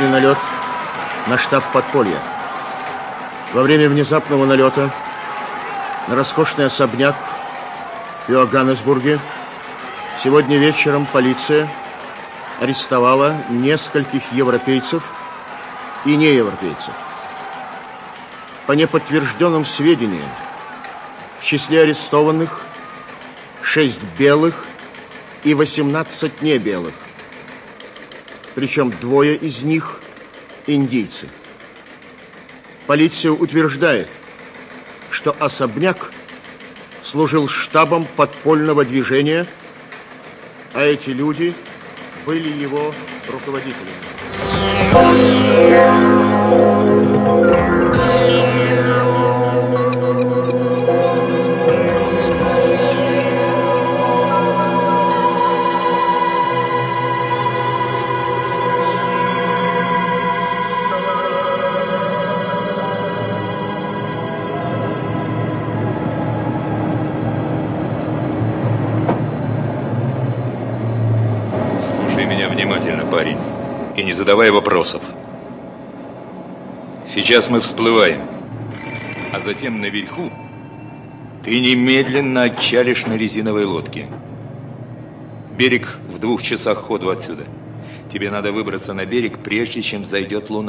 внезапный налет на штаб подполья. Во время внезапного налета на роскошный особняк в Йоганнесбурге сегодня вечером полиция арестовала нескольких европейцев и неевропейцев. По неподтвержденным сведениям, в числе арестованных 6 белых и 18 небелых. Причем 2 из них индийцы. Полиция утверждает, что особняк служил штабом подпольного движения, а эти люди были его руководителями. Внимательно, парень, и не задавай вопросов. Сейчас мы всплываем, а затем наверху ты немедленно отчалишь на резиновой лодке. Берег в 2 часах ходу отсюда. Тебе надо выбраться на берег, прежде чем зайдет луна.